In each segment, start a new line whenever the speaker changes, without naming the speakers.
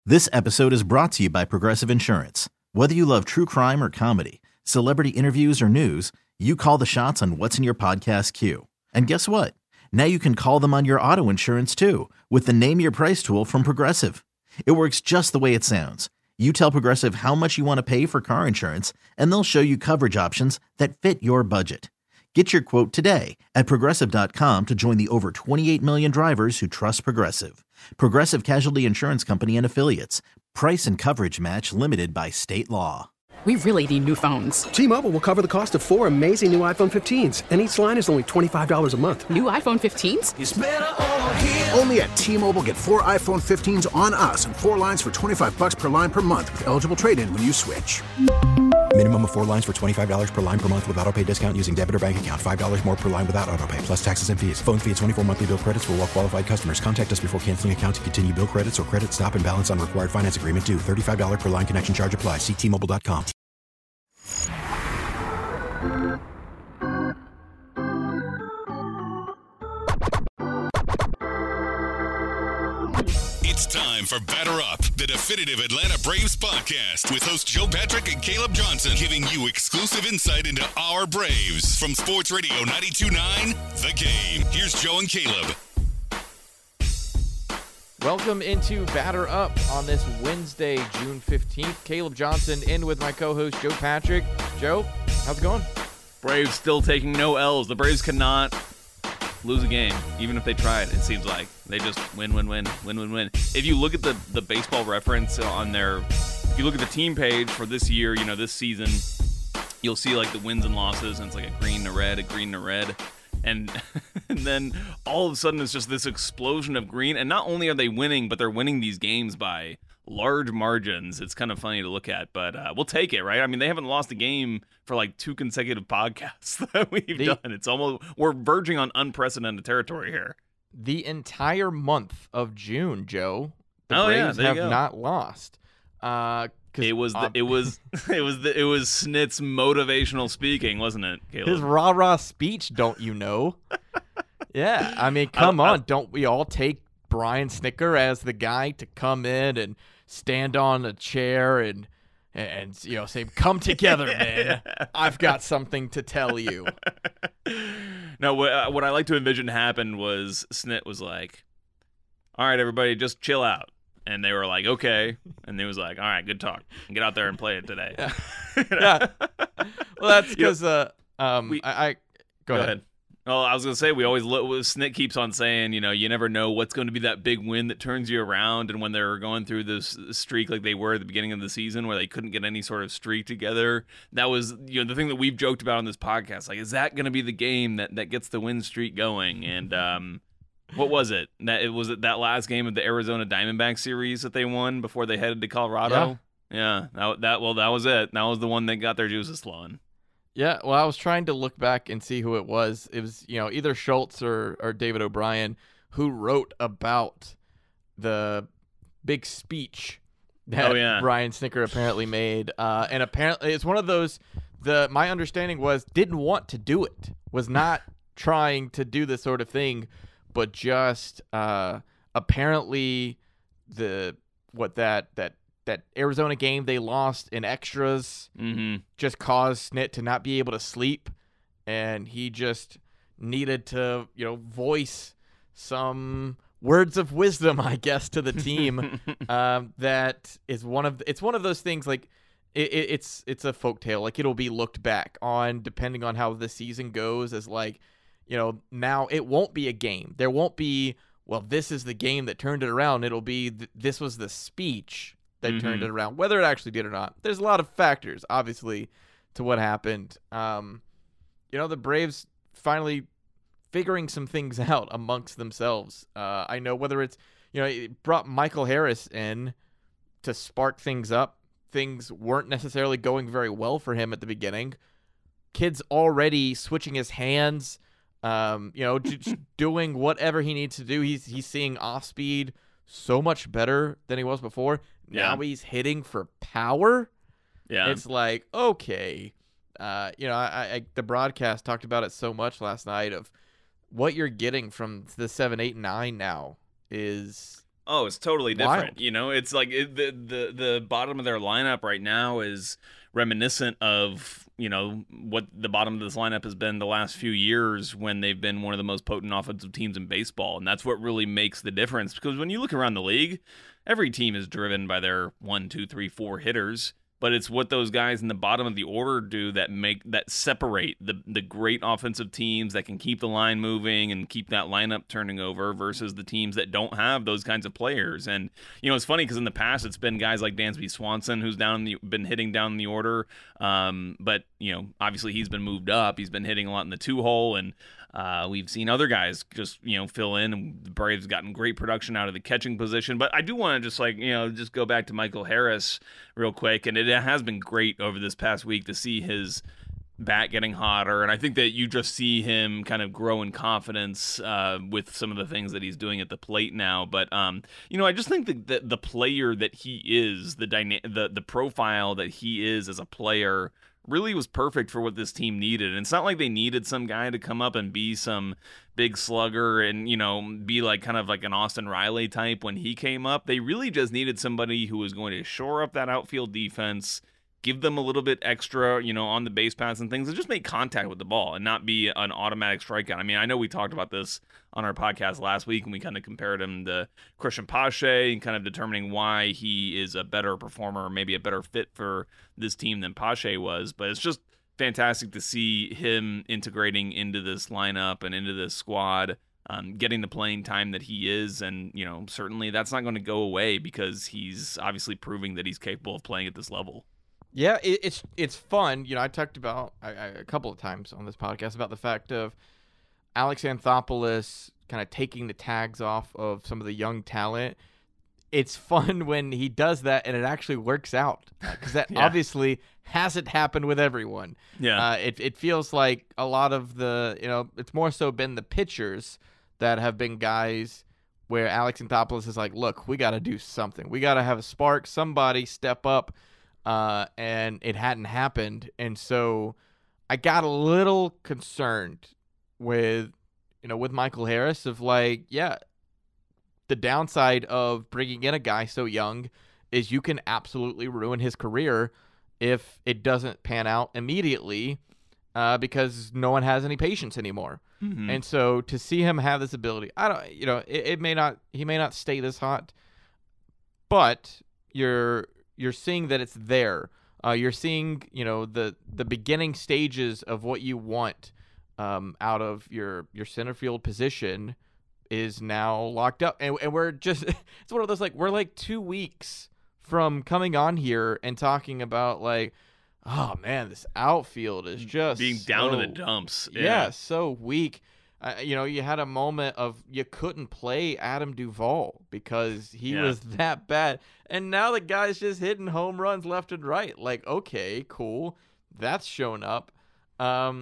This episode is brought to you by Progressive Insurance. Whether you love true crime or comedy, celebrity interviews or news, you call the shots on what's in your podcast queue. And guess what? Now you can call them on your auto insurance too with the Name Your Price tool from Progressive. It works just the way it sounds. You tell Progressive how much you want to pay for car insurance, and they'll show you coverage options that fit your budget. Get your quote today at Progressive.com to join the over 28 million drivers who trust Progressive. Progressive Casualty Insurance Company and Affiliates. Price and coverage match limited by state law.
We really need new phones.
T-Mobile will cover the cost of 4 amazing new iPhone 15s, and each line is only $25 a month.
New iPhone 15s?
It's better over here. Only at T-Mobile, get 4 iPhone 15s on us and 4 lines for $25 per line per month with eligible trade-in when you switch.
Minimum of 4 lines for $25 per line per month with autopay discount using debit or bank account. $5 more per line without autopay, plus taxes and fees. Phone fee at 24 monthly bill credits for well-qualified customers. Contact us before canceling account to continue bill credits or credit stop and balance on required finance agreement due. $35 per line connection charge applies. See T-Mobile.com.
It's time for Batter Up, the definitive Atlanta Braves podcast with hosts Joe Patrick and Caleb Johnson, giving you exclusive insight into our Braves from Sports Radio 92.9 The Game. Here's Joe and Caleb.
Welcome into Batter Up on this Wednesday, June 15th. Caleb Johnson in with my co-host Joe Patrick. Joe, how's it going?
Braves still taking no L's. The Braves cannot lose a game, even if they tried, it seems like. They just win. If you look at the baseball reference on their, if you look at the team page for this year, this season, you'll see like the wins and losses, and it's like a green and a red. And then all of a sudden it's just this explosion of green. And not only are they winning, but they're winning these games by large margins. It's kind of funny to look at, but we'll take it, right? I mean, they haven't lost a game for like 2 consecutive podcasts that we've done. It's almost, we're verging on unprecedented territory here.
The entire month of June, Joe, the Braves
have
not lost.
It was Snit's motivational speaking, wasn't it, Caleb?
His rah-rah speech, don't you know? Yeah, I mean, come on. Don't we all take Brian Snitker as the guy to come in and stand on a chair and say, come together, man. I've got something to tell you.
No, what I like to envision happened was Snit was like, all right, everybody, just chill out. And they were like, okay. And he was like, all right, good talk. Get out there and play it today.
Yeah. Yeah. Well, that's because go ahead.
Well, I was going to say, we always Snit keeps on saying, you never know what's going to be that big win that turns you around. And when they're going through this streak like they were at the beginning of the season where they couldn't get any sort of streak together, that was, the thing that we've joked about on this podcast. Like, is that going to be the game that gets the win streak going? And what was it? That last game of the Arizona Diamondbacks series that they won before they headed to Colorado? Yeah. That was it. That was the one that got their juices flowing.
Yeah, well, I was trying to look back and see who it was. It was, either Schultz or David O'Brien who wrote about the big speech that Brian Snitker apparently made. And apparently it's one of those, my understanding was didn't want to do it, was not trying to do this sort of thing, but just apparently that Arizona game they lost in extras just caused Snit to not be able to sleep, and he just needed to voice some words of wisdom, I guess, to the team. That is it's one of those things like it's a folktale. Like, it'll be looked back on depending on how the season goes as like, now it won't be a game. There won't be, well, this is the game that turned it around. It'll be this was the speech that turned it around, whether it actually did or not. There's a lot of factors, obviously, to what happened. The Braves finally figuring some things out amongst themselves. I know whether it's, it brought Michael Harris in to spark things up. Things weren't necessarily going very well for him at the beginning. Kid's already switching his hands, just doing whatever he needs to do. He's seeing off speed so much better than he was before. Now he's hitting for power. Yeah. It's like, okay. The broadcast talked about it so much last night of what you're getting from the 7, 8, 9 now is
Oh, it's totally different.
Wild.
You know, it's like the bottom of their lineup right now is reminiscent of, you know, what the bottom of this lineup has been the last few years when they've been one of the most potent offensive teams in baseball. And that's what really makes the difference, because when you look around the league, every team is driven by their 1, 2, 3, 4 hitters. But it's what those guys in the bottom of the order do that separate the great offensive teams that can keep the line moving and keep that lineup turning over versus the teams that don't have those kinds of players. And, you know, it's funny because in the past it's been guys like Dansby Swanson who's been hitting down in the order. But, you know, obviously he's been moved up. He's been hitting a lot in the 2-hole, and we've seen other guys just, you know, fill in, and the Braves gotten great production out of the catching position. But I do want to just go back to Michael Harris real quick. And it has been great over this past week to see his bat getting hotter. And I think that you just see him kind of grow in confidence with some of the things that he's doing at the plate now. But, you know, I just think that the player that he is, the profile that he is as a player really was perfect for what this team needed. And it's not like they needed some guy to come up and be some big slugger and, you know, be like kind of like an Austin Riley type when he came up. They really just needed somebody who was going to shore up that outfield defense, give them a little bit extra, you know, on the base paths and things, and just make contact with the ball and not be an automatic strikeout. I mean, I know we talked about this on our podcast last week, and we kind of compared him to Christian Pache and kind of determining why he is a better performer, or maybe a better fit for this team than Pache was. But it's just fantastic to see him integrating into this lineup and into this squad, getting the playing time that he is. And, you know, certainly that's not going to go away because he's obviously proving that he's capable of playing at this level.
Yeah, it's fun. You know, I talked about a couple of times on this podcast about the fact of Alex Anthopoulos kind of taking the tags off of some of the young talent. It's fun when he does that and it actually works out, because that obviously hasn't happened with everyone.
Yeah,
it feels like a lot of the, you know, it's more so been the pitchers that have been guys where Alex Anthopoulos is like, look, we got to do something. We got to have a spark. Somebody step up. And it hadn't happened. And so I got a little concerned with Michael Harris of like, yeah, the downside of bringing in a guy so young is you can absolutely ruin his career if it doesn't pan out immediately, because no one has any patience anymore. Mm-hmm. And so to see him have this ability, he may not stay this hot, but you're seeing that it's there. You're seeing, you know, the beginning stages of what you want out of your center field position is now locked up. And we're just, it's one of those, like, we're like 2 weeks from coming on here and talking about like, oh man, this outfield is just
being down to the dumps.
Yeah, so weak. You know, you had a moment of you couldn't play Adam Duvall because he was that bad. And now the guy's just hitting home runs left and right. Like, okay, cool. That's shown up. And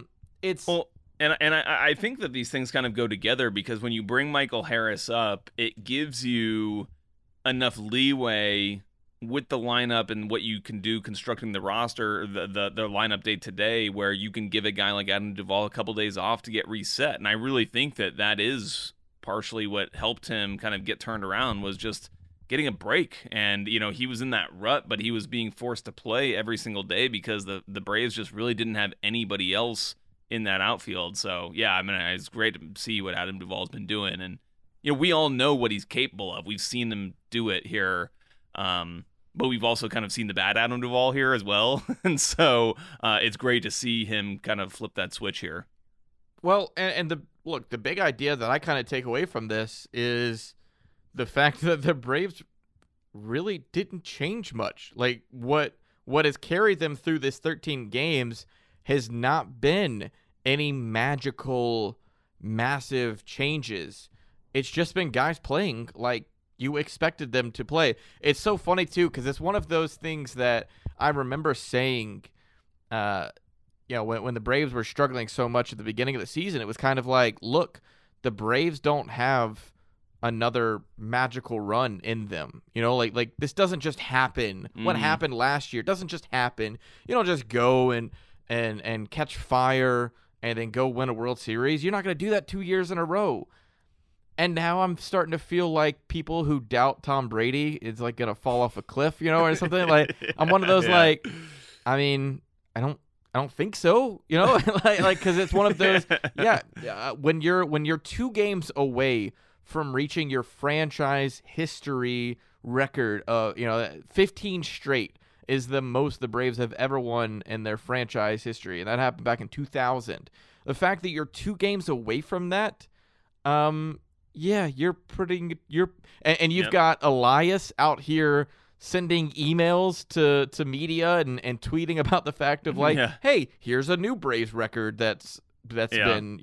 I think that these things kind of go together, because when you bring Michael Harris up, it gives you enough leeway with the lineup and what you can do constructing the roster, the lineup day today, where you can give a guy like Adam Duvall a couple days off to get reset. And I really think that is partially what helped him kind of get turned around, was just getting a break. And, you know, he was in that rut, but he was being forced to play every single day because the Braves just really didn't have anybody else in that outfield. So, yeah, I mean, it's great to see what Adam Duvall's been doing. And, you know, we all know what he's capable of. We've seen him do it here. But we've also kind of seen the bad Adam Duvall here as well. And so it's great to see him kind of flip that switch here.
Well, and the big idea that I kind of take away from this is the fact that the Braves really didn't change much. Like, what has carried them through this 13 games has not been any magical, massive changes. It's just been guys playing like you expected them to play. It's so funny, too, because it's one of those things that I remember saying, when the Braves were struggling so much at the beginning of the season. It was kind of like, look, the Braves don't have another magical run in them. You know, like this doesn't just happen. What happened last year doesn't just happen. You don't just go and catch fire and then go win a World Series. You're not going to do that 2 years in a row. And now I'm starting to feel like people who doubt Tom Brady is like gonna fall off a cliff, or something. Like I'm one of those like, I mean, I don't think so, like because it's one of those. When you're 2 games away from reaching your franchise history record of 15 straight is the most the Braves have ever won in their franchise history, and that happened back in 2000. The fact that you're 2 games away from that, you've got Elias out here sending emails to media and tweeting about the fact of like, hey, here's a new Braves record that's been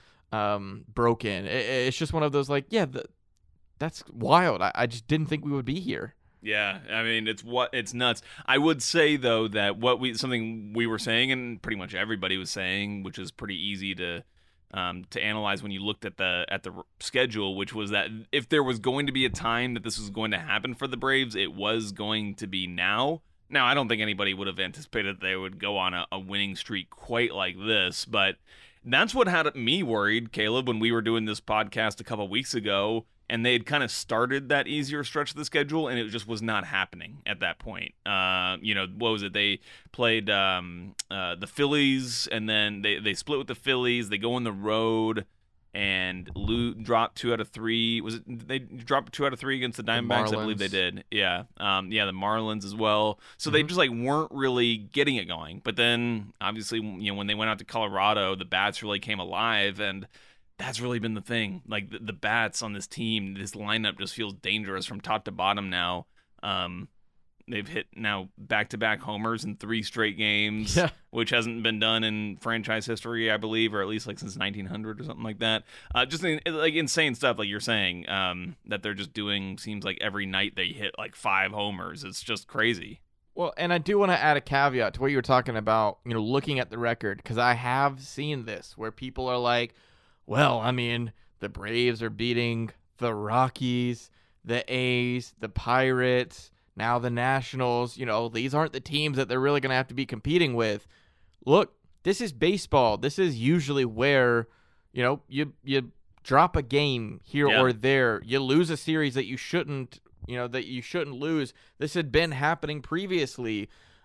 broken. It's just one of those like, that's wild. I just didn't think we would be here.
Yeah, I mean it's nuts. I would say though that something we were saying and pretty much everybody was saying, which is pretty easy to analyze when you looked at the schedule, which was that if there was going to be a time that this was going to happen for the Braves, it was going to be now. Now, I don't think anybody would have anticipated that they would go on a winning streak quite like this, but that's what had me worried, Caleb, when we were doing this podcast a couple weeks ago, and they had kind of started that easier stretch of the schedule, and it just was not happening at that point. What was it? They played the Phillies, and then they split with the Phillies. They go on the road and dropped 2 out of 3. Was it they dropped 2 out of 3 against the Diamondbacks? I believe they did. Yeah, the Marlins as well. So they just weren't really getting it going. But then obviously, when they went out to Colorado, the bats really came alive, and that's really been the thing. Like the bats on this team, this lineup just feels dangerous from top to bottom now. They've hit now back-to-back homers in 3 straight games, which hasn't been done in franchise history, I believe, or at least since 1900 or something like that. Just insane stuff, like you're saying, that they're just doing. Seems like every night they hit 5 homers. It's just crazy.
Well, and I do want to add a caveat to what you were talking about, looking at the record, because I have seen this where people are like, well, I mean, the Braves are beating the Rockies, the A's, the Pirates, now the Nationals. These aren't the teams that they're really going to have to be competing with. Look, this is baseball. This is usually where, you drop a game here or there. You lose a series that you shouldn't lose. This had been happening previously.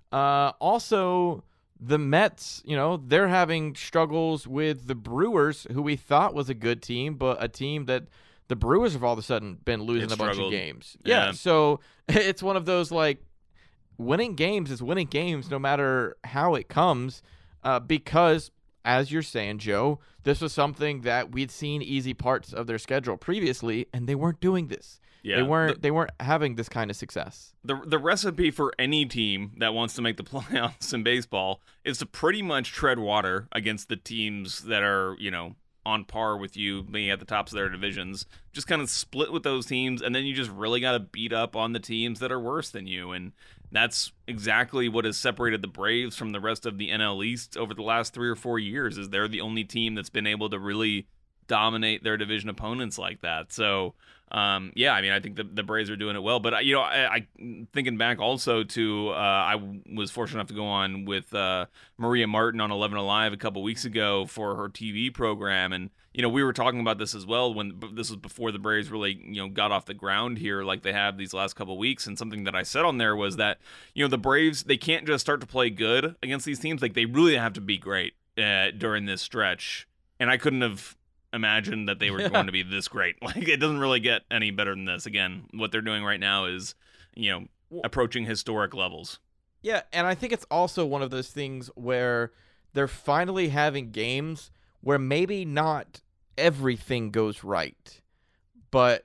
Also, the Mets, they're having struggles with the Brewers, who we thought was a good team, but a team that the Brewers have all of a sudden been losing a bunch of games. Yeah, so it's one of those, winning games is winning games no matter how it comes, because, as you're saying, Joe, this was something that we'd seen easy parts of their schedule previously, and they weren't doing this. Yeah, they weren't having this kind of success.
The recipe for any team that wants to make the playoffs in baseball is to pretty much tread water against the teams that are, on par with you, being at the tops of their divisions. Just kind of split with those teams, and then you just really got to beat up on the teams that are worse than you. And that's exactly what has separated the Braves from the rest of the NL East over the last 3 or 4 years, is they're the only team that's been able to really dominate their division opponents like that. So, I think the Braves are doing it well. But, I thinking back also to, I was fortunate enough to go on with Maria Martin on 11 Alive a couple weeks ago for her TV program. And, we were talking about this as well when this was before the Braves really, got off the ground here like they have these last couple weeks. And something that I said on there was that, the Braves, they can't just start to play good against these teams. Like, they really have to be great during this stretch. And I couldn't have imagine that they were going to be this great. It doesn't really get any better than this. Again, what they're doing right now is, approaching historic levels.
Yeah, and I think it's also one of those things where they're finally having games where maybe not everything goes right, but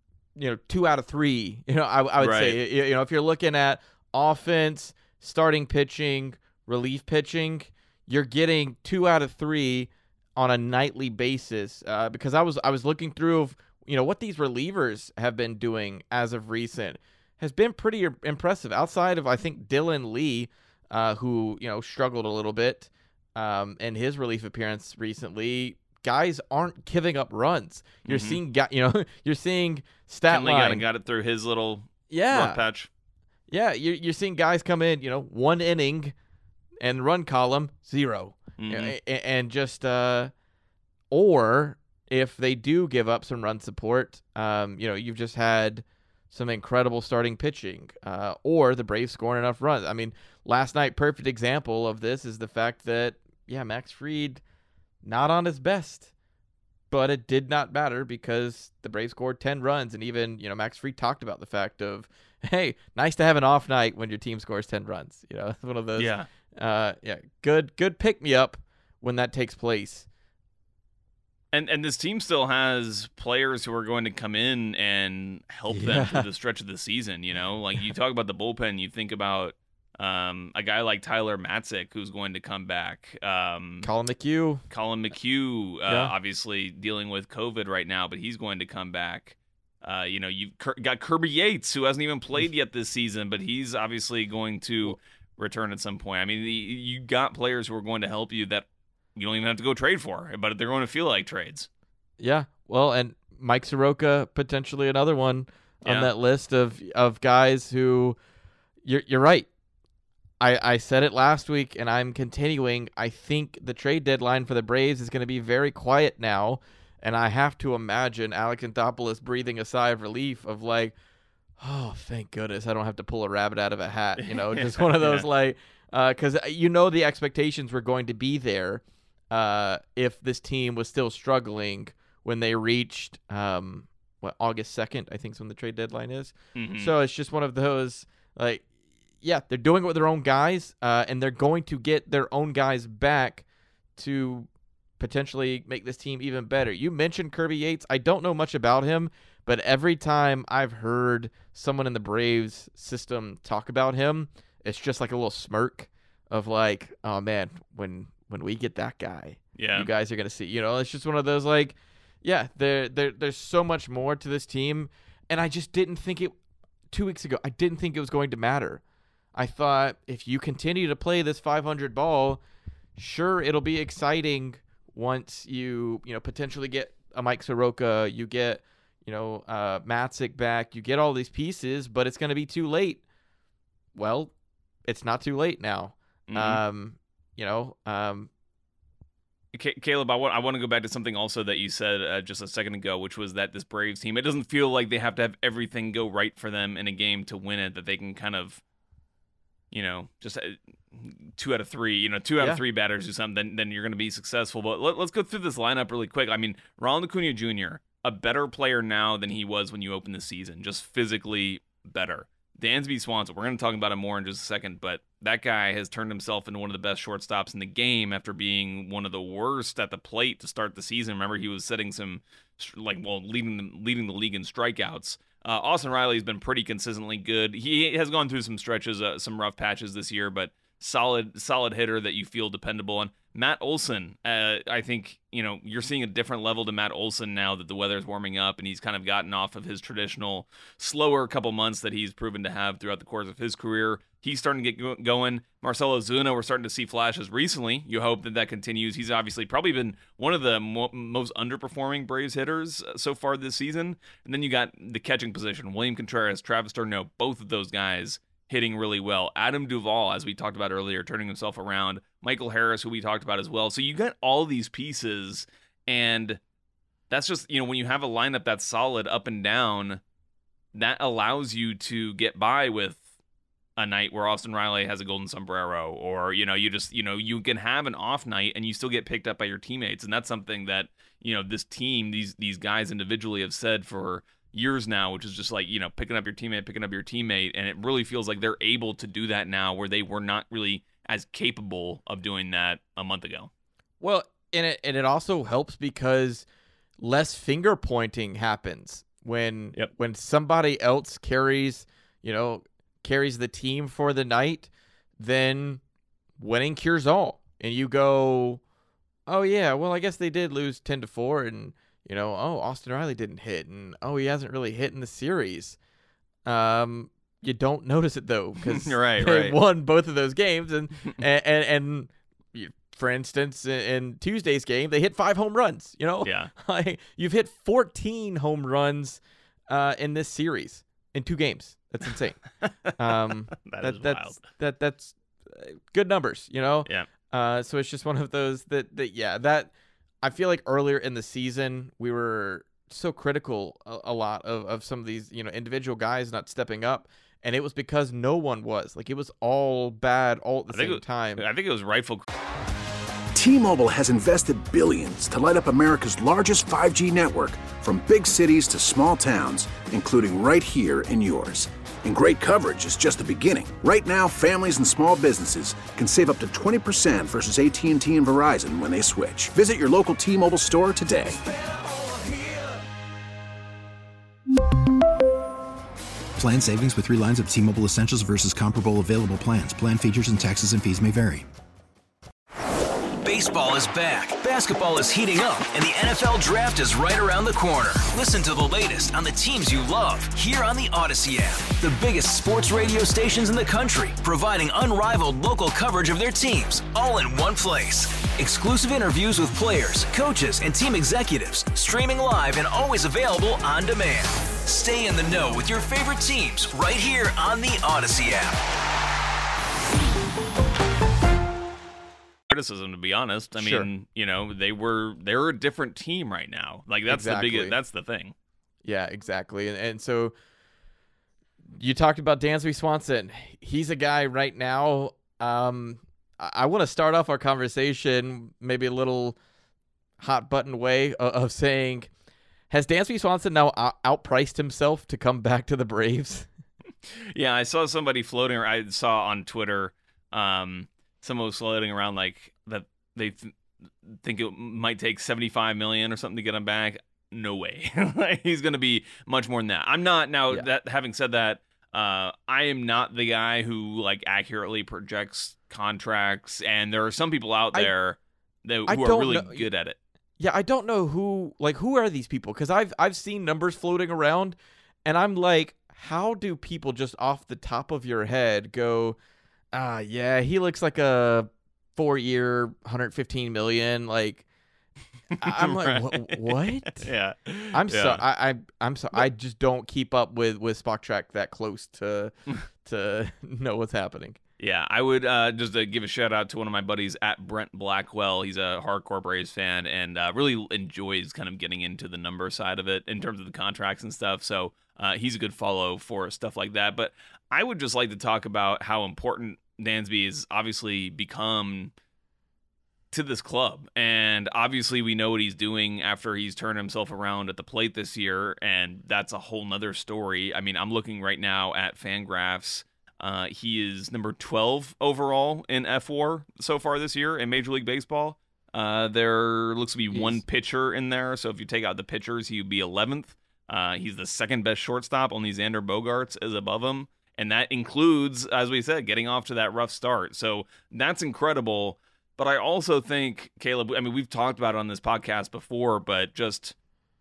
2 out of 3. I would say, if you're looking at offense, starting pitching, relief pitching, you're getting 2 out of 3 on a nightly basis, because I was looking through what these relievers have been doing as of recent has been pretty impressive. Outside of, I think, Dylan Lee, who struggled a little bit in his relief appearance recently, guys aren't giving up runs. You're seeing you're seeing stat line
got it through his little rough patch.
Yeah, you're seeing guys come in 1 inning and run column 0. And just or if they do give up some run support, you've just had some incredible starting pitching, or the Braves scoring enough runs. I mean, last night, perfect example of this is the fact that, Max Fried, not on his best, but it did not matter because the Braves scored 10 runs. And even, Max Fried talked about the fact of, hey, nice to have an off night when your team scores 10 runs. It's one of those, good pick-me-up when that takes place.
And this team still has players who are going to come in and help them through the stretch of the season, Like, you talk about the bullpen, you think about a guy like Tyler Matzik, who's going to come back.
Colin McHugh,
obviously dealing with COVID right now, but he's going to come back. You've got Kirby Yates, who hasn't even played yet this season, but he's obviously going to return at some point. I mean, you got players who are going to help you that you don't even have to go trade for, but they're going to feel like trades.
Yeah, well, and Mike Soroka, potentially another one on that list of guys who, you're right. I said it last week, and I'm continuing. I think the trade deadline for the Braves is going to be very quiet now, and I have to imagine Alex Anthopoulos breathing a sigh of relief of like, oh, thank goodness I don't have to pull a rabbit out of a hat. Just one of those because the expectations were going to be there if this team was still struggling when they reached August 2nd, I think is when the trade deadline is. Mm-hmm. So it's just one of those they're doing it with their own guys, and they're going to get their own guys back to potentially make this team even better. You mentioned Kirby Yates. I don't know much about him, but every time I've heard someone in the Braves system talk about him, it's just like a little smirk of like, oh man, when we get that guy, you guys are going to see, it's just one of those there's so much more to this team. And I just didn't think 2 weeks ago, I didn't think it was going to matter. I thought if you continue to play this 500 ball, sure, it'll be exciting once you potentially get a Mike Soroka, you get, Matzik back, you get all these pieces, but it's going to be too late. Well, it's not too late now.
Mm-hmm. Caleb, I want to go back to something also that you said just a second ago, which was that this Braves team, it doesn't feel like they have to have everything go right for them in a game to win it, that they can kind of, just 2 out of 3, 2 out of 3 batters do something, then you're going to be successful. But let's go through this lineup really quick. I mean, Ronald Acuna Jr., a better player now than he was when you opened the season, just physically better. Dansby Swanson, we're going to talk about him more in just a second, but that guy has turned himself into one of the best shortstops in the game after being one of the worst at the plate to start the season. Remember, he was setting some, leading the league in strikeouts. Austin Riley has been pretty consistently good. He has gone through some stretches, some rough patches this year, but solid hitter that you feel dependable on. Matt Olson, I think, you're seeing a different level to Matt Olson now that the weather's warming up and he's kind of gotten off of his traditional slower couple months that he's proven to have throughout the course of his career. He's starting to get going. Marcell Ozuna, we're starting to see flashes recently. You hope that continues. He's obviously probably been one of the most underperforming Braves hitters so far this season. And then you got the catching position, William Contreras, Travis d'Arnaud, both of those guys hitting really well. Adam Duvall, as we talked about earlier, turning himself around. Michael Harris, who we talked about as well. So you got all these pieces, and that's just, when you have a lineup that's solid up and down, that allows you to get by with a night where Austin Riley has a golden sombrero, or, you can have an off night and you still get picked up by your teammates. And that's something that, this team, these guys individually have said for years now, which is just like, picking up your teammate. And it really feels like they're able to do that now where they were not really as capable of doing that a month ago. Well,
and it also helps because less finger pointing happens when somebody else carries the team for the night, then winning cures all. And you go, oh yeah, well, I guess they did lose 10-4 and, Austin Riley didn't hit, and he hasn't really hit in the series. You don't notice it though, because they won both of those games, and for instance, in Tuesday's game, they hit 5 home runs. You've hit 14 home runs in this series in 2 games. That's insane. That's good numbers. So it's just one of those that I feel like earlier in the season we were so critical a lot of some of these, individual guys not stepping up, and it was because no one was. Like, it was all bad all at the same time.
I think it was rightful.
T-Mobile has invested billions to light up America's largest 5G network, from big cities to small towns, including right here in yours. And great coverage is just the beginning. Right now, families and small businesses can save up to 20% versus AT&T and Verizon when they switch. Visit your local T-Mobile store today.
Plan savings with 3 lines of T-Mobile Essentials versus comparable available plans. Plan features and taxes and fees may vary.
Baseball is back, basketball is heating up, and the NFL Draft is right around the corner. Listen to the latest on the teams you love here on the Odyssey app. The biggest sports radio stations in the country, providing unrivaled local coverage of their teams, all in one place. Exclusive interviews with players, coaches, and team executives, streaming live and always available on demand. Stay in the know with your favorite teams right here on the Odyssey app.
Criticism, to be honest. I mean, they're a different team right now. Like, that's that's the thing.
Yeah, exactly. And so you talked about Dansby Swanson. He's a guy right now. I want to start off our conversation maybe a little hot button way of saying, has Dansby Swanson now outpriced himself to come back to the Braves?
Yeah, I saw somebody floating, or I saw on Twitter, someone was floating around like that they think it might take $75 million or something to get him back. No way. He's going to be much more than that. I'm not now. Yeah. That having said that, I am not the guy who like accurately projects contracts, and there are some people out there who are really good at it.
Yeah, I don't know who are these people, because I've seen numbers floating around, and I'm like, how do people just off the top of your head go, yeah, he looks like a 4-year, $115 million. Like, I'm like, what?
Yeah,
I'm sorry. I'm sorry. I just don't keep up with Spotrac that close to know what's happening.
Yeah, I would just give a shout out to one of my buddies at Brent Blackwell. He's a hardcore Braves fan and really enjoys kind of getting into the number side of it in terms of the contracts and stuff. So he's a good follow for stuff like that. But I would just like to talk about how important Dansby has obviously become to this club. And obviously we know what he's doing after he's turned himself around at the plate this year, and that's a whole nother story. I mean, I'm looking right now at Fangraphs. He is number 12 overall in F4 so far this year in Major League Baseball. There looks to be one pitcher in there, so if you take out the pitchers, he would be 11th. He's the second best shortstop. Only Xander Bogaerts is above him. And that includes, as we said, getting off to that rough start. So that's incredible. But I also think, Caleb, I mean, we've talked about it on this podcast before, but just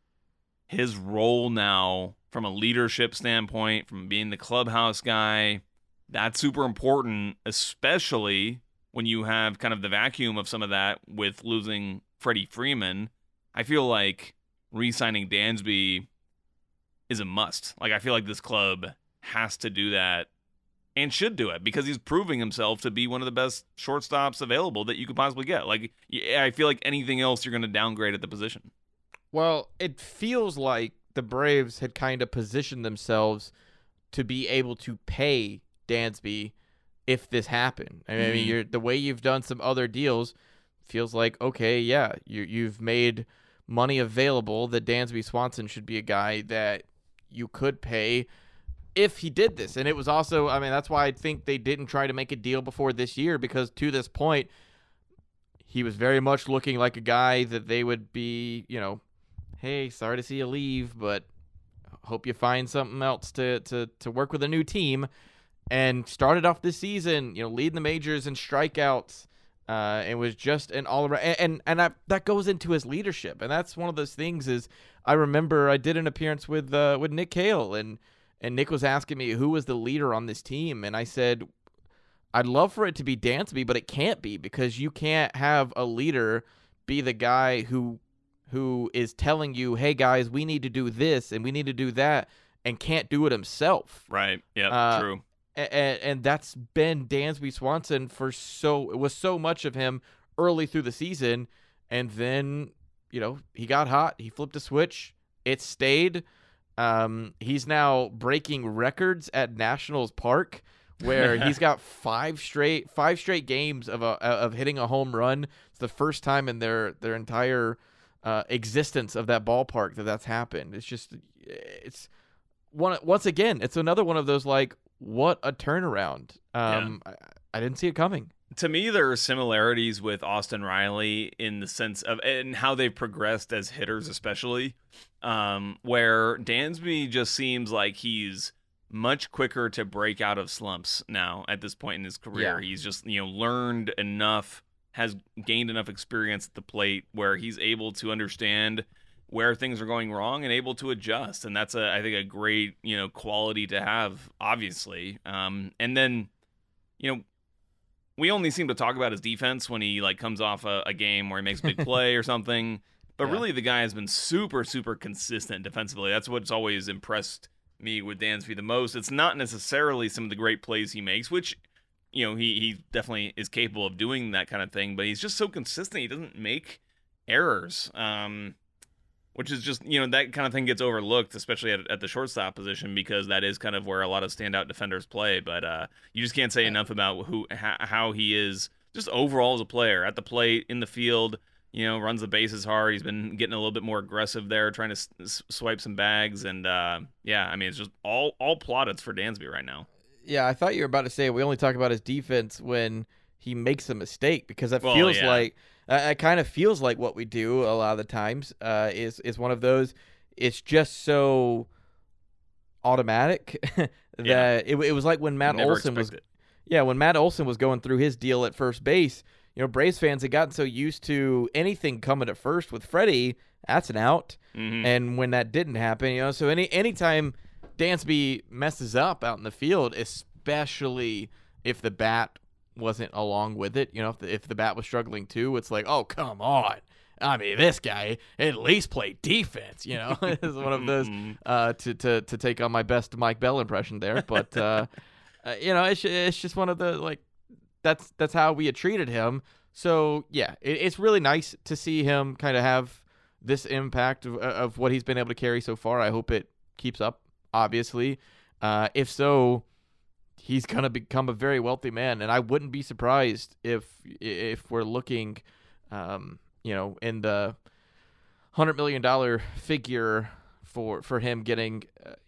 his role now from a leadership standpoint, from being the clubhouse guy, that's super important, especially when you have kind of the vacuum of some of that with losing Freddie Freeman. I feel like re-signing Dansby is a must. Like, I feel like this club has to do that and should do it because he's proving himself to be one of the best shortstops available that you could possibly get. Like, I feel like anything else you're going to downgrade at the position.
Well, it feels like the Braves had kind of positioned themselves to be able to pay Dansby if this happened. I mean, the way you've done some other deals feels like, okay, yeah, you've made money available that Dansby Swanson should be a guy that you could pay if he did this. And it was also, I mean, that's why I think they didn't try to make a deal before this year, because to this point, he was very much looking like a guy that they would be, hey, sorry to see you leave, but hope you find something else to work with a new team. And started off this season, leading the majors in strikeouts. It was just an all-around, and that goes into his leadership. And that's one of those things is, I remember I did an appearance with Nick Cale, and Nick was asking me who was the leader on this team. And I said, I'd love for it to be Dansby, but it can't be, because you can't have a leader be the guy who is telling you, hey, guys, we need to do this and we need to do that, and can't do it himself.
Right. Yeah, true.
And that's been Dansby Swanson it was so much of him early through the season. And then he got hot. He flipped a switch. It stayed. He's now breaking records at Nationals Park, where he's got five straight games of hitting a home run. It's the first time in their entire existence of that ballpark that's happened. It's once again, it's another one of those, like, what a turnaround. I didn't see it coming.
To me, there are similarities with Austin Riley in the sense of and how they've progressed as hitters, especially where Dansby just seems like he's much quicker to break out of slumps now at this point in his career.
Yeah.
He's just, learned enough, has gained enough experience at the plate where he's able to understand where things are going wrong and able to adjust. And that's I think a great, quality to have, obviously. And then, we only seem to talk about his defense when he comes off a game where he makes a big play or something. But really, the guy has been super, super consistent defensively. That's what's always impressed me with Dansby the most. It's not necessarily some of the great plays he makes, which, he definitely is capable of doing that kind of thing. But he's just so consistent. He doesn't make errors, which is just, that kind of thing gets overlooked, especially at the shortstop position, because that is kind of where a lot of standout defenders play. But you just can't say enough about how he is just overall as a player at the plate, in the field. Runs the bases hard. He's been getting a little bit more aggressive there, trying to swipe some bags. And, it's just all plaudits for Dansby right now. Yeah,
I thought you were about to say we only talk about his defense when he makes a mistake, because that feels like it kind of feels like what we do a lot of the times is one of those. It's just so automatic that it was like when Matt Olson was when Matt Olson was going through his deal at first base. Braves fans had gotten so used to anything coming at first with Freddie, that's an out.
Mm-hmm.
And when that didn't happen, so anytime Dansby messes up out in the field, especially if the bat wasn't along with it, if the bat was struggling too, it's like, oh, come on. I mean, this guy at least play defense, It's one of those to take on my best Mike Bell impression there. But, it's just one of the, that's how we had treated him. So, yeah, it's really nice to see him kind of have this impact of what he's been able to carry so far. I hope it keeps up, obviously. If so, he's going to become a very wealthy man. And I wouldn't be surprised if we're looking, in the $100 million figure for him getting,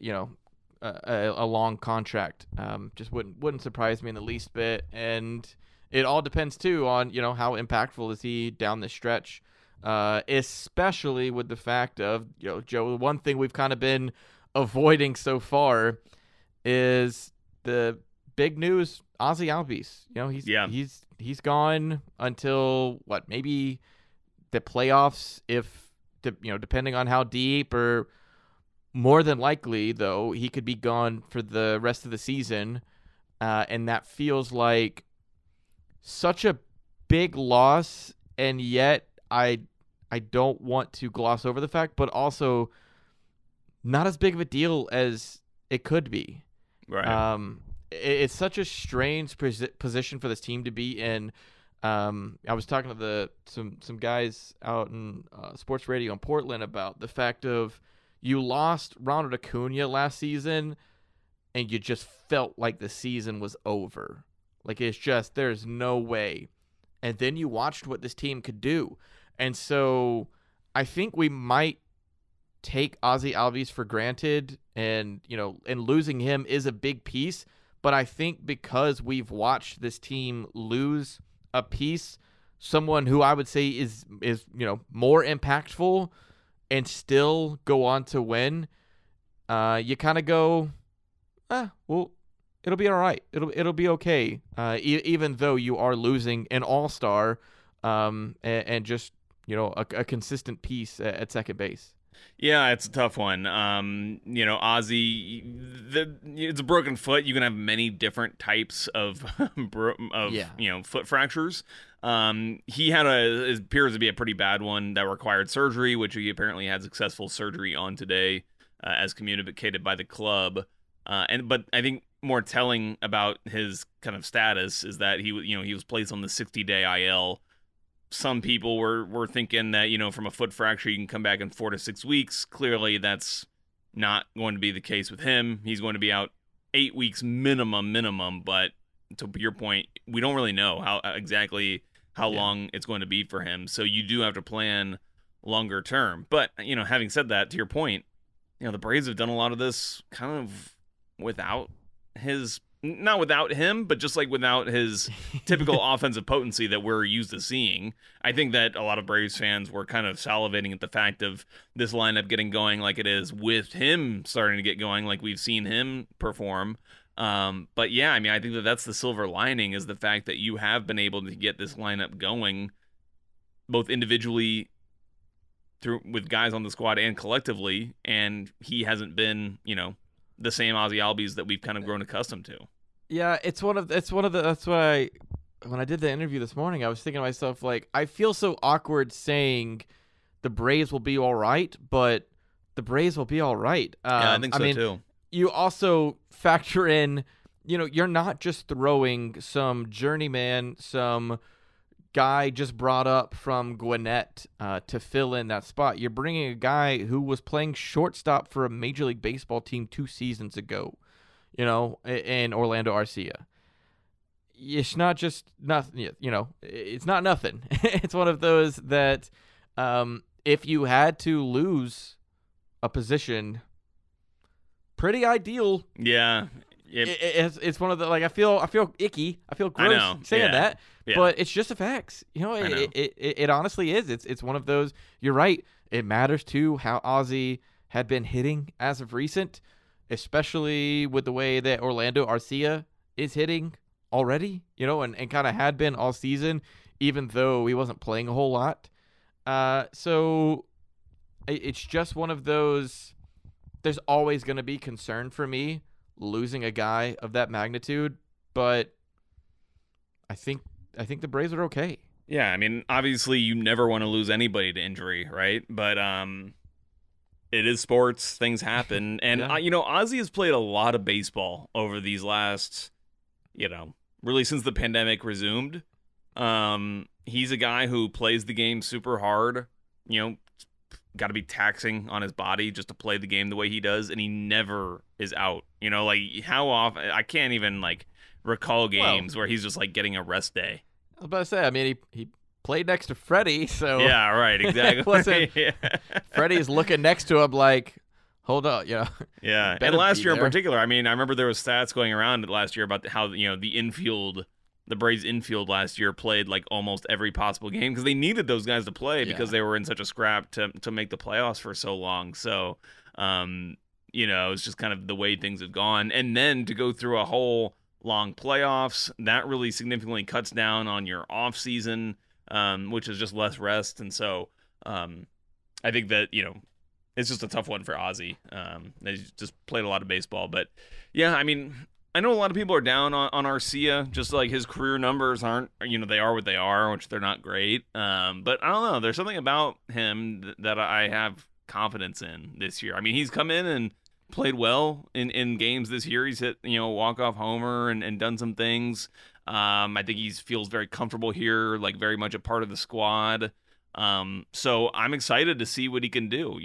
a long contract. Just wouldn't surprise me in the least bit. And it all depends too on, how impactful is he down the stretch, especially with the fact of, Joe, the one thing we've kind of been avoiding so far is the big news, Ozzie Albies. He's gone until maybe the playoffs, depending on how deep, or more than likely, though, he could be gone for the rest of the season. And that feels like such a big loss, and yet I don't want to gloss over the fact, but also not as big of a deal as it could be.
Right.
It's such a strange position for this team to be in. I was talking to some guys out in sports radio in Portland about the fact of you lost Ronald Acuna last season, and you just felt like the season was over. Like, it's just, there's no way. And then you watched what this team could do. And so I think we might take Ozzie Albies for granted, and, and losing him is a big piece. But I think because we've watched this team lose a piece, someone who I would say is more impactful and still go on to win, you kind of go, well, it'll be all right. It'll be okay. Even though you are losing an all-star, and just a consistent piece at second base.
Yeah, it's a tough one. Ozzie, it's a broken foot. You can have many different types of foot fractures. He had it appears to be a pretty bad one that required surgery, which he apparently had successful surgery on today, as communicated by the club. But I think more telling about his kind of status is that he was placed on the 60-day IL some people were thinking that, from a foot fracture, you can come back in 4 to 6 weeks. Clearly, that's not going to be the case with him. He's going to be out 8 weeks minimum. But to your point, we don't really know how long it's going to be for him. So you do have to plan longer term. But, having said that, to your point, the Braves have done a lot of this kind of without not without him, but just like without his typical offensive potency that we're used to seeing. I think that a lot of Braves fans were kind of salivating at the fact of this lineup getting going like it is with him starting to get going like we've seen him perform. But yeah, I think that's the silver lining is the fact that you have been able to get this lineup going both individually with guys on the squad and collectively, and he hasn't been, the same Ozzie Albies that we've kind of grown accustomed to.
Yeah, that's why when I did the interview this morning, I was thinking to myself, like, I feel so awkward saying the Braves will be all right, but the Braves will be all right.
Yeah, I think so too.
You also factor in, you're not just throwing some journeyman, some guy just brought up from Gwinnett to fill in that spot. You're bringing a guy who was playing shortstop for a Major League Baseball team 2 seasons ago, in Orlando Arcia. It's not just nothing, it's not nothing. It's one of those that if you had to lose a position, pretty ideal.
Yeah.
It's one of the, like, I feel icky. I feel gross saying that, but it's just the facts. It honestly is. It's one of those. You're right. It matters too how Ozzie had been hitting as of recent, especially with the way that Orlando Arcia is hitting already. And kind of had been all season, even though he wasn't playing a whole lot. So it's just one of those. There's always going to be concern for me losing a guy of that magnitude, but I think the Braves are okay.
Yeah, obviously you never want to lose anybody to injury, right? But it is sports, things happen, and Ozzie has played a lot of baseball over these last, really since the pandemic resumed. He's a guy who plays the game super hard, got to be taxing on his body just to play the game the way he does, and he never is out. How often? I can't even recall games where he's just getting a rest day.
I was about to say, he played next to Freddie, so
yeah, right, exactly.
Freddie's looking next to him like, hold up,
Yeah, and last year in particular, I remember there was stats going around last year about how the Braves infield last year played almost every possible game because they needed those guys to play because they were in such a scrap to make the playoffs for so long. So, it's just kind of the way things have gone. And then to go through a whole long playoffs, that really significantly cuts down on your off season, which is just less rest. And so, I think that, it's just a tough one for Ozzie. They just played a lot of baseball, but yeah, I know a lot of people are down on Arcia, just his career numbers aren't, they are what they are, which they're not great. But I don't know. There's something about him that I have confidence in this year. He's come in and played well in games this year. He's hit, a walk-off homer and done some things. I think he feels very comfortable here, very much a part of the squad. So I'm excited to see what he can do,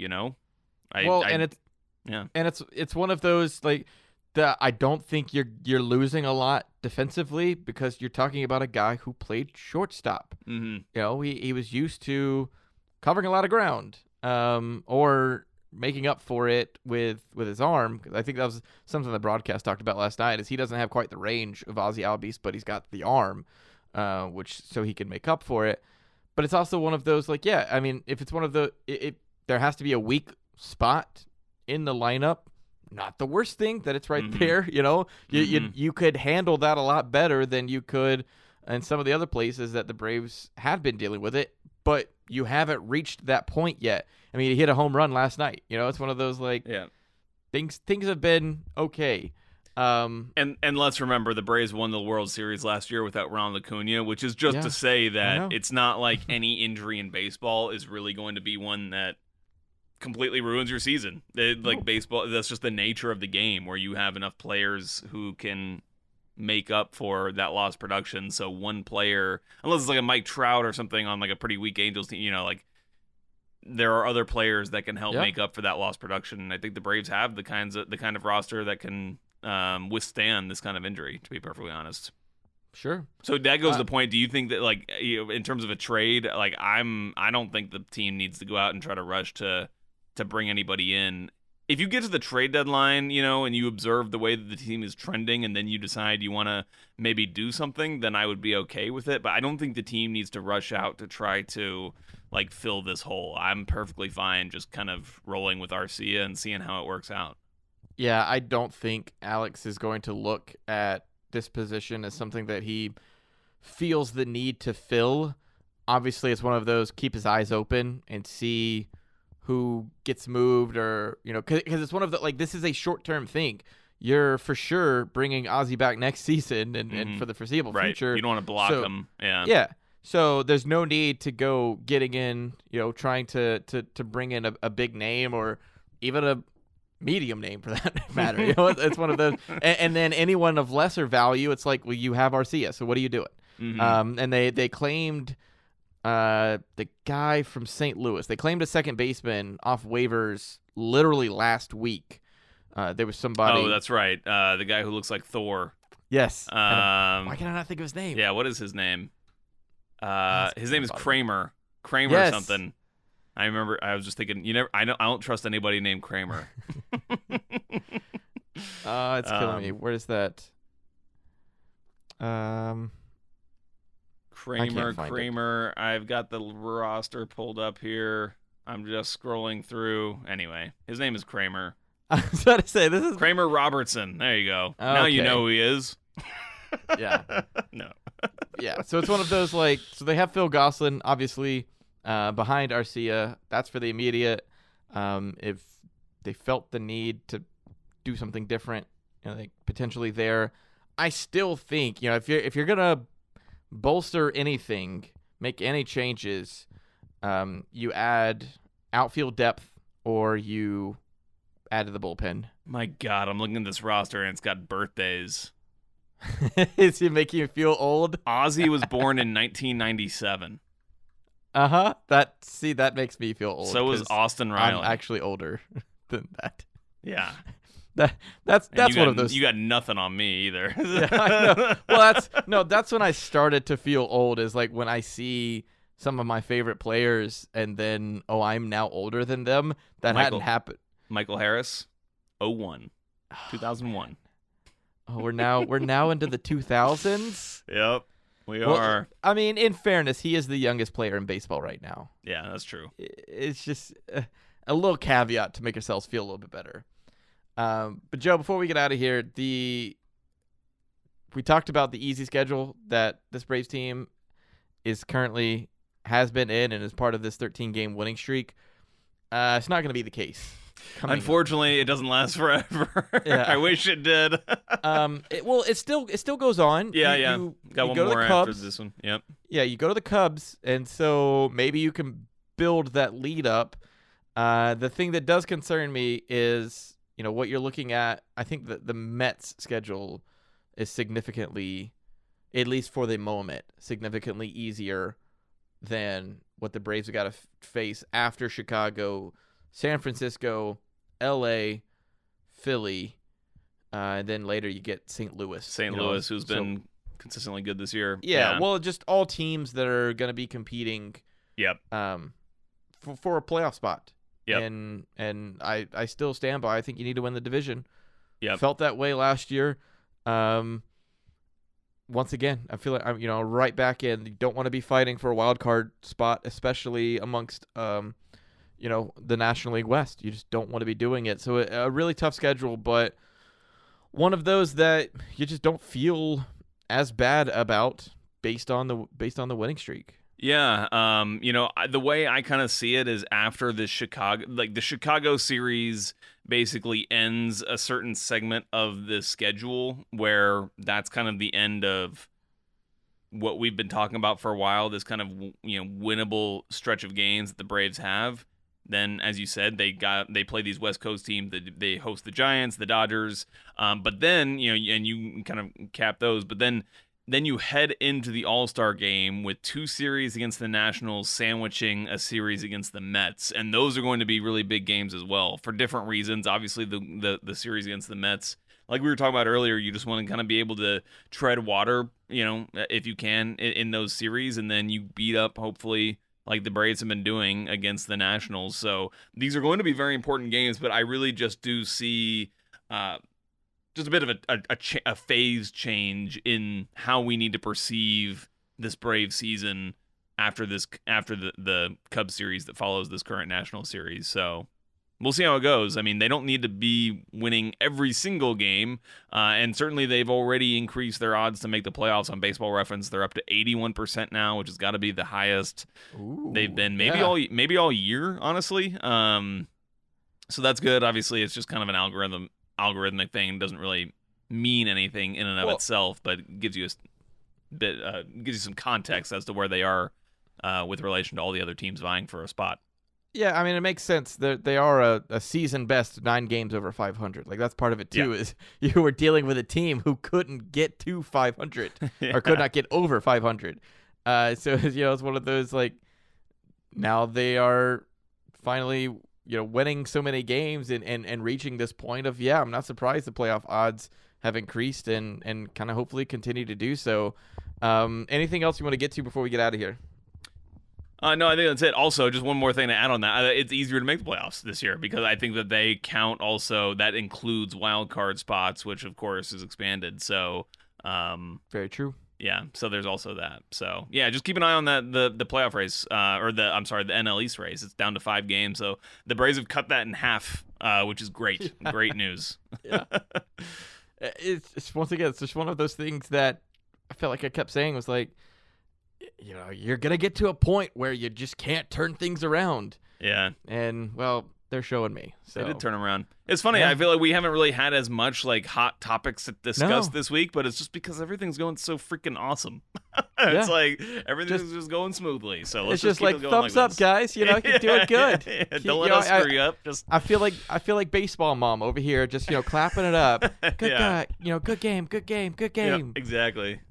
it's one of those, that I don't think you're losing a lot defensively because you're talking about a guy who played shortstop.
Mm-hmm.
He was used to covering a lot of ground, or making up for it with his arm. I think that was something the broadcast talked about last night. Is he doesn't have quite the range of Ozzie Albies, but he's got the arm, which so he can make up for it. But it's also one of those if it's one of there has to be a weak spot in the lineup. Not the worst thing that it's right there, You could handle that a lot better than you could in some of the other places that the Braves have been dealing with it, but you haven't reached that point yet. He hit a home run last night. It's one of those things have been okay.
And let's remember the Braves won the World Series last year without Ronald Acuna, which is just to say that it's not like any injury in baseball is really going to be one that completely ruins your season. Baseball, that's just the nature of the game where you have enough players who can make up for that lost production. So one player, unless it's like a Mike Trout or something on like a pretty weak Angels team, like there are other players that can help make up for that lost production. And I think the Braves have the kind of roster that can withstand this kind of injury, to be perfectly honest.
Sure.
So that goes to the point. Do you think that, like, in terms of a trade, like I don't think the team needs to go out and try to rush to bring anybody in. If you get to the trade deadline, and you observe the way that the team is trending, and then you decide you want to maybe do something, then I would be okay with it. But I don't think the team needs to rush out to try to like fill this hole. I'm perfectly fine just kind of rolling with Arcia and seeing how it works out.
Yeah, I don't think Alex is going to look at this position as something that he feels the need to fill. Obviously, it's one of those keep his eyes open and see who gets moved, or because it's one of the, like, this is a short-term thing. You're for sure bringing Ozzie back next season and for the foreseeable future.
You don't want to block him.
Yeah. So there's no need to go getting in, trying to bring in a big name or even a medium name for that matter. It's one of those. And then anyone of lesser value, it's like, well, you have Arcia, so what are you doing? And they claimed the guy from St. Louis. They claimed a second baseman off waivers literally last week. There was somebody.
Oh, that's right. The guy who looks like Thor.
Yes. Why can I not think of his name?
Yeah, what is his name? His name is Kramer. Kramer or something. I remember. I was just thinking. I don't trust anybody named Kramer.
It's killing me. Where is that?
Kramer. I've got the roster pulled up here. I'm just scrolling through. Anyway, his name is Kramer.
I was about to say, this is
Kramer Robertson. There you go. Okay. Now you know who he is.
Yeah.
No.
Yeah. So it's one of those, like, so they have Phil Gosselin, obviously, behind Arcia. That's for the immediate. If they felt the need to do something different, like potentially there. I still think, if you're gonna bolster anything, make any changes, you add outfield depth or you add to the bullpen.
My God, I'm looking at this roster and it's got birthdays.
Is it making you feel old?
Ozzie was born in 1997.
That makes me feel old.
So was Austin Riley.
I'm actually older than that.
Yeah.
That's one of those.
You got nothing on me either.
Yeah, I know. Well, that's when I started to feel old, is like when I see some of my favorite players and then, I'm now older than them. That hadn't happened.
Michael Harris, 2001.
Oh, we're now into the 2000s.
Yep, we are.
I mean, in fairness, he is the youngest player in baseball right now.
Yeah, that's true.
It's just a little caveat to make yourselves feel a little bit better. But Joe, before we get out of here, we talked about the easy schedule that this Braves team has been in and is part of this 13-game winning streak. It's not going to be the case.
Unfortunately, it doesn't last forever. Yeah. I wish it did.
It still goes on.
Yeah,
you
got one more after this one. Yep.
Yeah, you go to the Cubs, and so maybe you can build that lead up. The thing that does concern me is, what you're looking at. I think that the Mets schedule is significantly, at least for the moment, significantly easier than what the Braves have got to face after Chicago, San Francisco, L.A., Philly, and then later you get St. Louis.
St. Louis, who's been consistently good this year.
Yeah, well, just all teams that are going to be competing.
Yep.
For a playoff spot.
Yep.
And I still stand by. I think you need to win the division.
Yep.
Felt that way last year. Once again, I feel like I'm right back in. You don't want to be fighting for a wild card spot, especially amongst the National League West. You just don't want to be doing it. So a really tough schedule, but one of those that you just don't feel as bad about based on the winning streak.
Yeah, the way I kind of see it is after the Chicago series basically ends a certain segment of the schedule where that's kind of the end of what we've been talking about for a while, this kind of, winnable stretch of games that the Braves have. then, as you said, they play these West Coast teams. They host the Giants, the Dodgers, but then and you kind of cap those. But then you head into the All-Star game with 2 series against the Nationals, sandwiching a series against the Mets, and those are going to be really big games as well for different reasons. Obviously, the series against the Mets, like we were talking about earlier, you just want to kind of be able to tread water, if you can in those series, and then you beat up, hopefully, like the Braves have been doing against the Nationals. So these are going to be very important games, but I really just do see just a bit of a phase change in how we need to perceive this Brave season after the Cubs series that follows this current National series. So we'll see how it goes. I mean, they don't need to be winning every single game, and certainly they've already increased their odds to make the playoffs on Baseball Reference. They're up to 81% now, which has got to be the highest they've been maybe all year, honestly. So that's good. Obviously, it's just kind of an algorithmic thing. It doesn't really mean anything in and of itself, but gives you gives you some context as to where they are with relation to all the other teams vying for a spot.
Yeah, I mean, it makes sense. They are a season best 9 games over 500. Like, that's part of it, too, is you were dealing with a team who couldn't get to 500 or could not get over 500. So, it's one of those, like, now they are finally, winning so many games and reaching this point of, I'm not surprised the playoff odds have increased and kind of hopefully continue to do so. Anything else you want to get to before we get out of here?
No, I think that's it. Also, just one more thing to add on that. It's easier to make the playoffs this year because I think that they count also, that includes wild card spots, which of course is expanded. So,
very true.
Yeah, so there's also that. So, yeah, just keep an eye on the playoff race, the NL East race. It's down to 5 games. So the Braves have cut that in half, which is great. Great news.
Yeah. It's once again, it's just one of those things that I felt like I kept saying was like, you're going to get to a point where you just can't turn things around.
Yeah.
And, well, they're showing me. So.
They did turn around. It's funny. Yeah. I feel like we haven't really had as much, like, hot topics to discuss this week, but it's just because everything's going so freaking awesome. It's like everything's just going smoothly. So let's
just
keep
like
it going
thumbs
like
up, guys. You're doing good.
Don't let us screw you up. Just
I feel like baseball mom over here, just clapping it up. Good guy. Good game.
Yeah, exactly.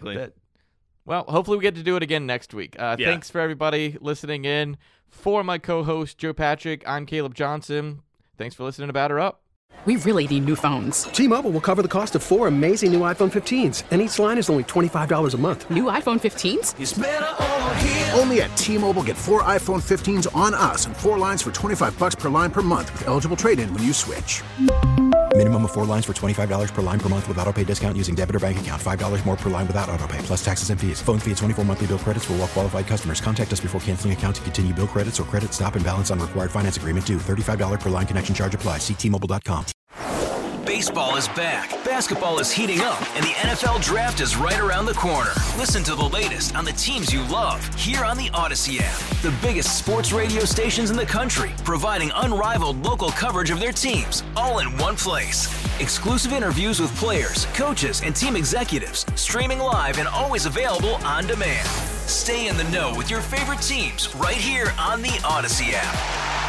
Well, hopefully we get to do it again next week. Thanks for everybody listening in. For my co-host, Joe Patrick, I'm Caleb Johnson. Thanks for listening to Batter Up.
We really need new phones.
T-Mobile will cover the cost of 4 amazing new iPhone 15s, and each line is only $25 a month.
New iPhone 15s?
It's better over here. Only at T-Mobile, get 4 iPhone 15s on us and 4 lines for $25 per line per month with eligible trade-in when you switch.
Minimum of 4 lines for $25 per line per month with autopay discount using debit or bank account. $5 more per line without autopay, plus taxes and fees. Phone fee at 24 monthly bill credits for well-qualified customers. Contact us before canceling account to continue bill credits or credit stop and balance on required finance agreement due. $35 per line connection charge applies. See T-Mobile.com.
Baseball is back, basketball is heating up, and the NFL Draft is right around the corner. Listen to the latest on the teams you love here on the Odyssey app. The biggest sports radio stations in the country, providing unrivaled local coverage of their teams, all in one place. Exclusive interviews with players, coaches, and team executives, streaming live and always available on demand. Stay in the know with your favorite teams right here on the Odyssey app.